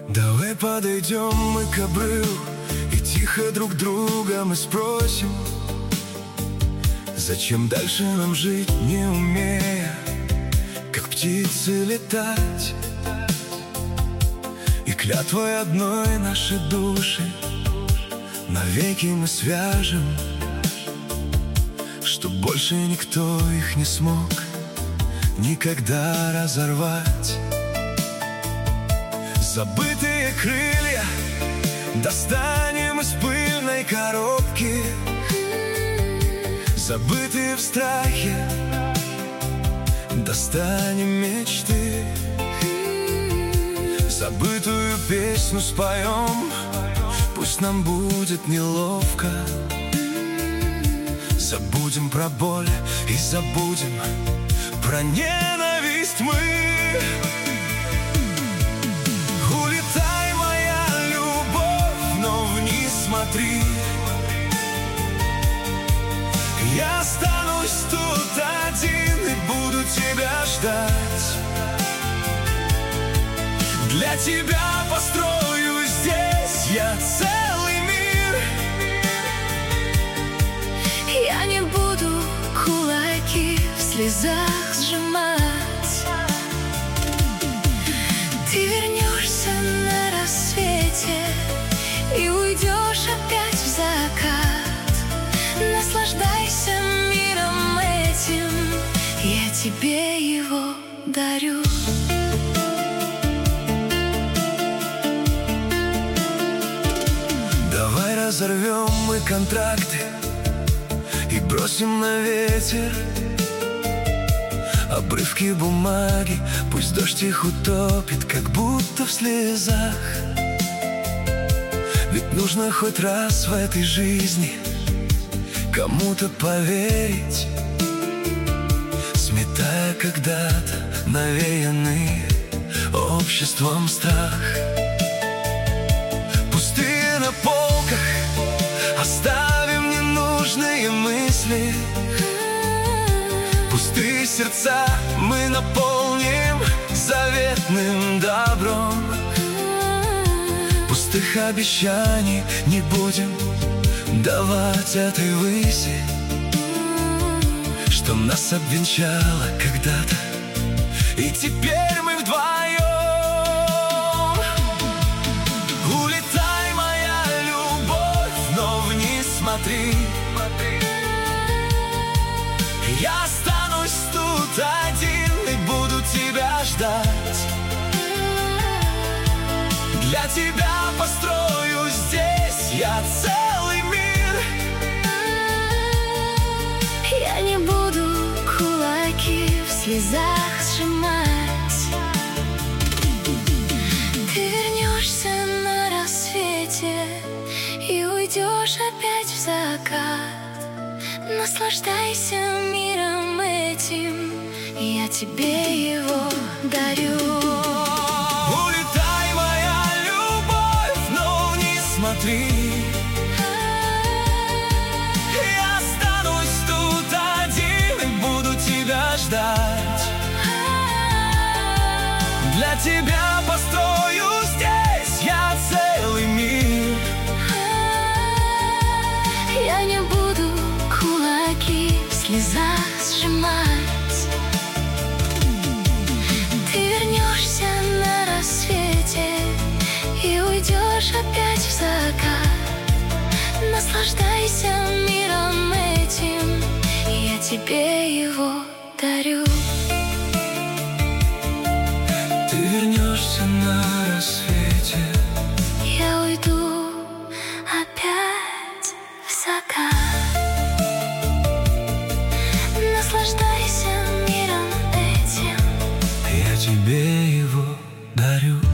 Давай подойдем мы к обрыву и тихо друг друга мы спросим, зачем дальше нам жить, не умея, как птицы летать? И клятвой одной наши души навеки мы свяжем, чтоб больше никто их не смог никогда разорвать. Забытые крылья достанем из пыльной коробки, забытые в страхе достанем мечты, забытую песню споем, пусть нам будет неловко. Забудем про боль и забудем про ненависть мы. Улетай, моя любовь, но вниз смотри. Я останусь тут один и буду тебя ждать. Для тебя построю здесь я целый мир. Я не буду кулаки в слезах сжимать. Ты вернешься на рассвете и уйдешь опять в закат. Наслаждайся миром этим, я тебе его дарю. Давай разорвем мы контракты и бросим на ветер обрывки бумаги, пусть дождь их утопит, как будто в слезах. Ведь нужно хоть раз в этой жизни кому-то поверить, сметая когда-то навеянный обществом страх. Пустые на полках оставим ненужные мысли, пустые сердца мы наполним заветным добром. Пустых обещаний не будем давать этой выси, что нас обвенчало когда-то, и теперь мы вдвоем. Улетай, моя любовь, но вниз смотри. Я останусь тут один и буду тебя ждать. Для тебя построю здесь я целый мир. Я не буду кулаки в слезах сжимать. Ты вернешься на рассвете и уйдешь опять в закат. Наслаждайся миром этим, я тебе его дарю. Улетай, моя любовь, но вниз смотри. Я останусь тут один и буду тебя ждать. Для тебя построю здесь я целый мир. Я не буду кулаки в слезах сжимать. Ты вернешься на рассвете и уйдешь опять в закат. Наслаждайся миром этим, я тебе его дарю. Ты вернешься на рассвете, Я уйду опять в закат. Наслаждайся миром этим, я тебе его дарю.